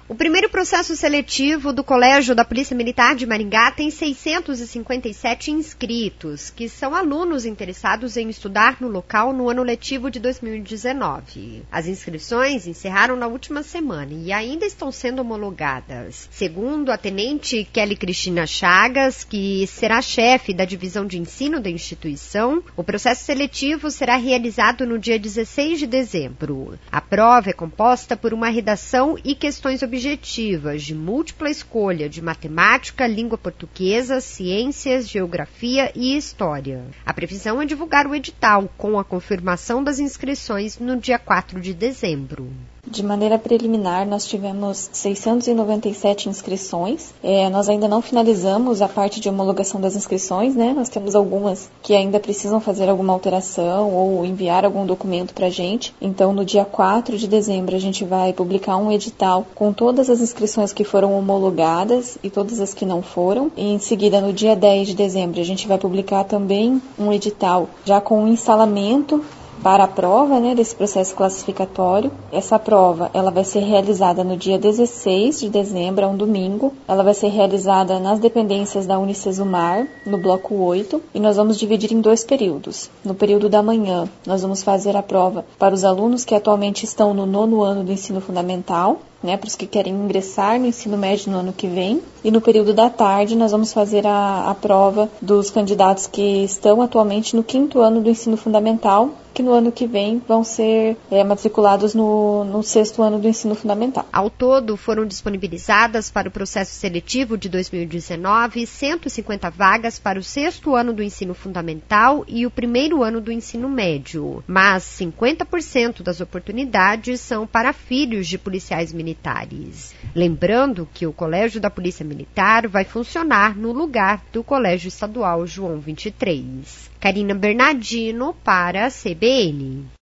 O primeiro processo seletivo do Colégio da Polícia Militar de Maringá tem 657 inscritos, que são alunos interessados em estudar no local no ano letivo de 2019. As inscrições encerraram na última semana e ainda estão sendo homologadas. Segundo a tenente Kelly Cristina Chagas, que será chefe da divisão de ensino da instituição, o processo seletivo será realizado no dia 16 de dezembro. A prova é composta por uma redação e questões objetivas de múltipla escolha de matemática, língua portuguesa, ciências, geografia e história. A previsão é divulgar o edital com a confirmação das inscrições no dia 4 de dezembro. De maneira preliminar, nós tivemos 697 inscrições. Nós ainda não finalizamos a parte de homologação das inscrições, né? Nós temos algumas que ainda precisam fazer alguma alteração ou enviar algum documento para a gente. Então, no dia 4 de dezembro, a gente vai publicar um edital com todas as inscrições que foram homologadas e todas as que não foram. E, em seguida, no dia 10 de dezembro, a gente vai publicar também um edital já com o instalamento para a prova, né, desse processo classificatório. Essa prova ela vai ser realizada no dia 16 de dezembro, um domingo. Ela vai ser realizada nas dependências da Unicesumar, no bloco 8, e nós vamos dividir em 2 períodos. No período da manhã, nós vamos fazer a prova para os alunos que atualmente estão no 9º ano do ensino fundamental, né, para os que querem ingressar no ensino médio no ano que vem. E no período da tarde, nós vamos fazer a prova dos candidatos que estão atualmente no 5º ano do ensino fundamental, que no ano que vem vão ser matriculados no 6º ano do ensino fundamental. Ao todo, foram disponibilizadas para o processo seletivo de 2019 150 vagas para o 6º ano do ensino fundamental e o 1º ano do ensino médio, mas 50% das oportunidades são para filhos de policiais militares. Lembrando que o Colégio da Polícia Militar vai funcionar no lugar do Colégio Estadual João 23. Karina Bernardino para a CBN.